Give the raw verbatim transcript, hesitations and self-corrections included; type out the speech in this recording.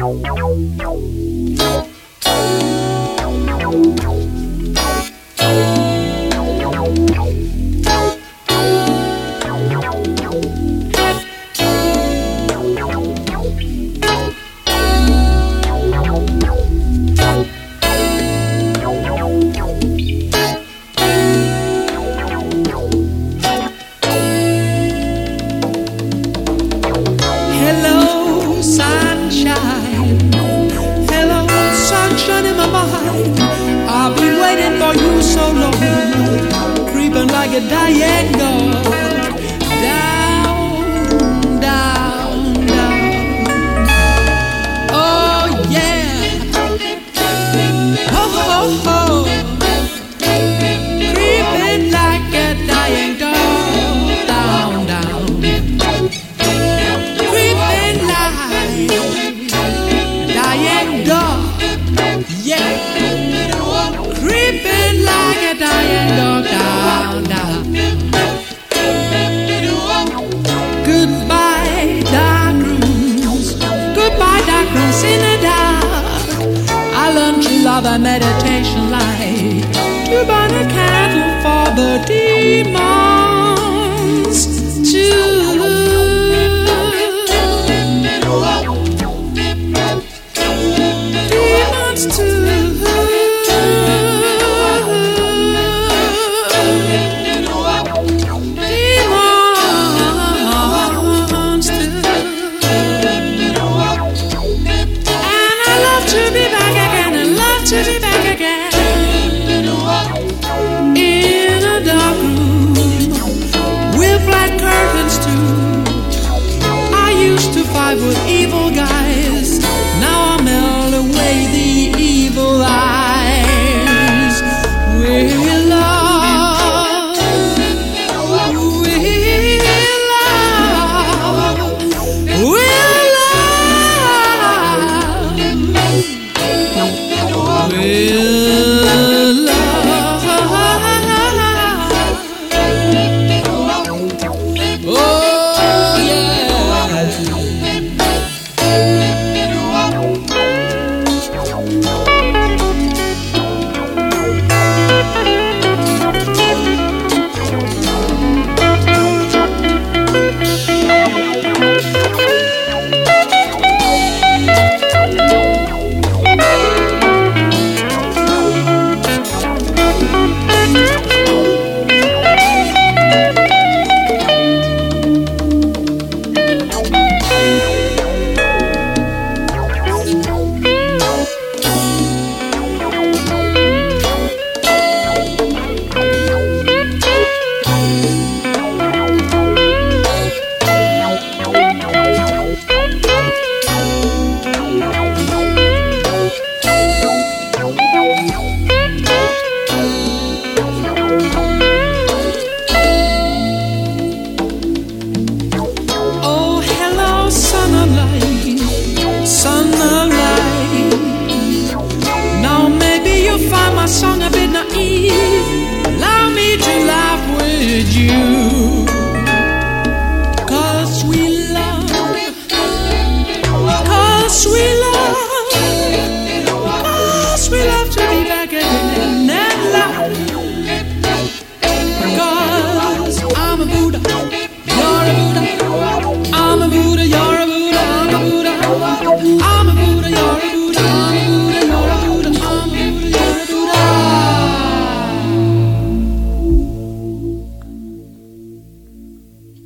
I've been waiting for you so long, creeping like a dying dog, down, down, down. Oh yeah, oh, oh, oh. Creeping like a dying dog, down, down. Creeping like a dying dog, yeah. Creeping like a dying dog, down, down. Goodbye, dark rooms. Goodbye, dark rooms in the dark. I learned to love a meditation light, to burn a candle for the demons too. Demons too. To be back again in a dark room with black curtains too. I used to fight with evil guys, now I melt away the evil eyes with love, with love, with my song a bit naive. Allow me to laugh with you, 'cause we love, 'cause we love.